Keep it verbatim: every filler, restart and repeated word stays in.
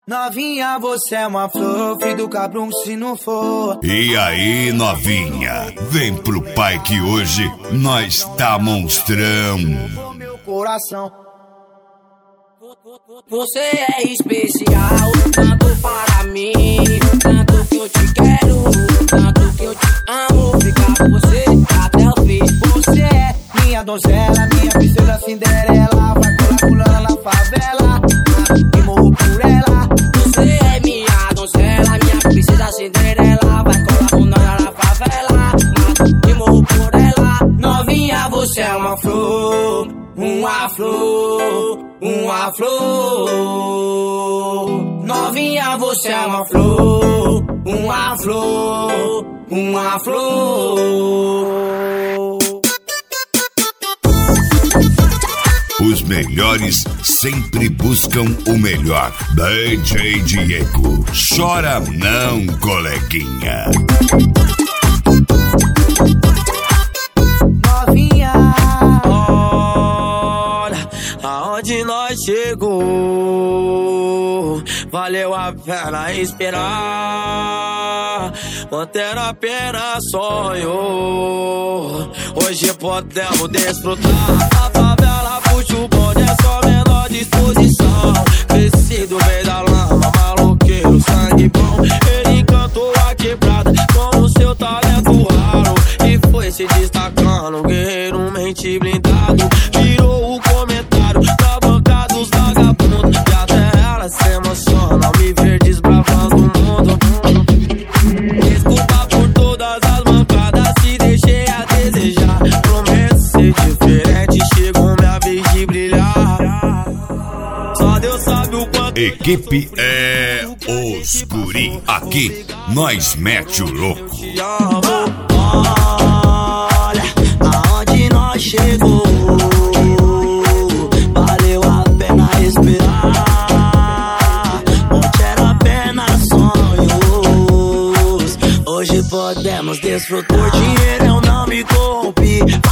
Novinha, você é uma flor, filho do cabrão se não for. E aí, novinha, vem pro pai que hoje nós tá monstrão. Meu coração. Você é especial, tanto para mim, tanto que eu te quero, tanto que eu te amo. Ficar com você até o fim. Você é minha donzela, minha princesa Cinderela. Vai colar pulando na favela, e morro por ela. Você é minha donzela, minha princesa Cinderela. Vai colar pulando na favela, e morro por ela. Novinha, você é uma flor, uma flor, uma flor. Novinha, você é uma flor, uma flor, uma flor. Os melhores sempre buscam o melhor. D J Diego, chora não, coleguinha. Novinha, olha aonde nós chegou. Valeu a pena esperar, manter apenas sonho. Hoje podemos desfrutar. A favela puxa o bonde, é só menor disposição. Crescido veio da lama, maloqueiro, sangue bom. Ele encantou a quebrada com o seu talento raro e foi se destacando, guerreiro, mente blindado. Virou o comentário da banca dos vagabundos, e até ela se emociona ao me ver desbravando o mundo. Desculpa por todas as mancadas, se deixei a desejar. Prometo ser diferente, chegou minha vez de brilhar. Só Deus sabe o quanto. Equipe é os guri. Aqui nós mete o louco. Olha aonde nós chegou. Valeu a pena esperar, onde era apenas sonhos. Hoje podemos desfrutar. Por dinheiro eu não me corrompi,